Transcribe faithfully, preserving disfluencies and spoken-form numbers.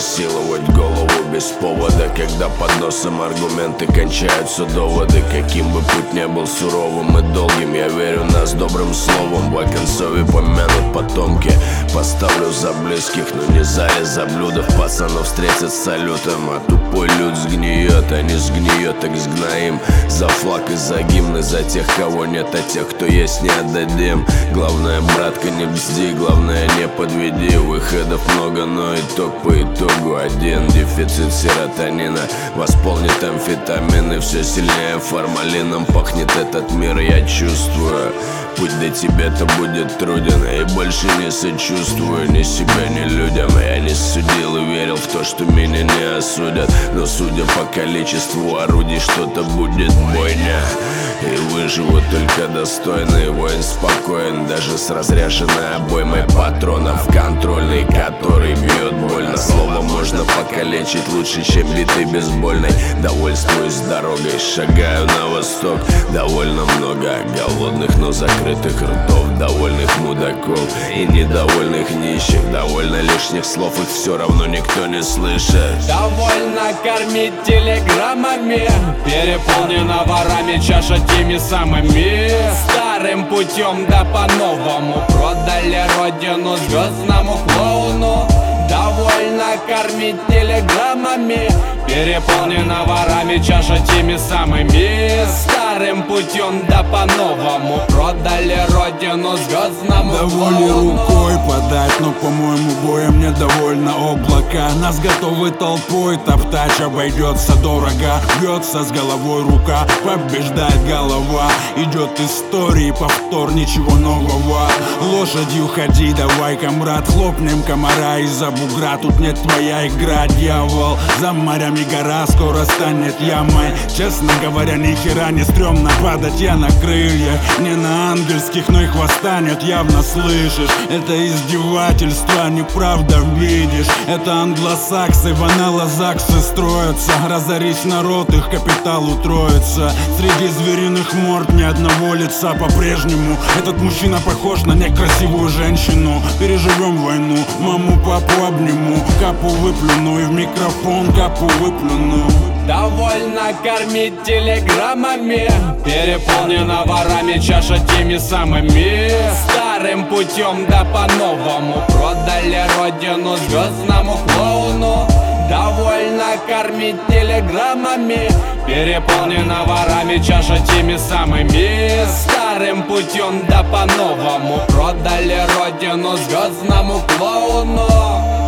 насиловать голову без повода, когда под носом аргументы кончаются доводы. Каким бы путь не был суровым и долгим, я верю нас добрым словом. В Оконцове помянут потомки, поставлю за близких, но не за из-за блюдов. Пацанов встретят с салютом, а тупой люд сгниет, а не сгниет, так сгноим. За флаг и за гимны, за тех, кого нет, а тех, кто есть, не отдадим. Главное, братка, не бзди, главное, не подведи. Выходов много, но итог по итогу один. Дефицит серотонина восполнит амфетамины. Все сильнее формалином пахнет этот мир, я чувствую. Путь до тебя-то будет труден, и больше не сочувствую ни себя, ни людям. Я не судил и верил в то, что меня не осудят, но судя по количеству орудий, что-то будет бойня. И выживут только достойные, воин спокоен, даже с разряженной обоймой патронов. Контрольный, который бьет больно. Слово можно покалечить лучше, чем битый бейсбольной. Довольствуюсь дорогой, шагаю на восток. Довольно много голодных, но закрытых ртов. Довольных мудаков и недовольных нищих. Довольно лишних слов, их все равно никто не слышит. Довольно кормить телеграммами, переполнена ворами чаша теми самыми. Старым путем да по-новому продали родину звездному клоуну. Довольно кормить телеграммами, переполнена ворами чаша теми самыми. Старым путем да по-новому продали родину звездному Довольно клоуну. рукой подать, но, по-моему, боем недовольно облака. Нас готовы толпой топтать, обойдется дорого. Бьется с головой рука, побеждает голова. Идет истории, повтор, ничего нового. Лошадью ходи, давай, комрад, хлопнем комара из-за бугра. Тут нет твоя игра, дьявол. За морями гора скоро станет ямой. Честно говоря, ни хера не стрёмно падать я на крыльях. Не на ангельских, но и хвоста нет, явно слышишь. Это издевательство, неправда видишь. Это англосаксы, ванала-заксы строятся. Разорись народ, их капитал утроится. Среди звериных морд ни одного лица по-прежнему. Этот мужчина похож на некрасивую женщину. Переживем войну, маму, папу обниму. Капу выплюну и в микрофон капу выплюну. Довольно кормить телеграммами, переполнена ворами чаша теми самыми. Старым путем да по-новому продали родину звездному клоуну. Довольно кормить телеграммами, переполнена ворами чаша теми самыми. Старым путем да по-новому продали родину звездному клоуну.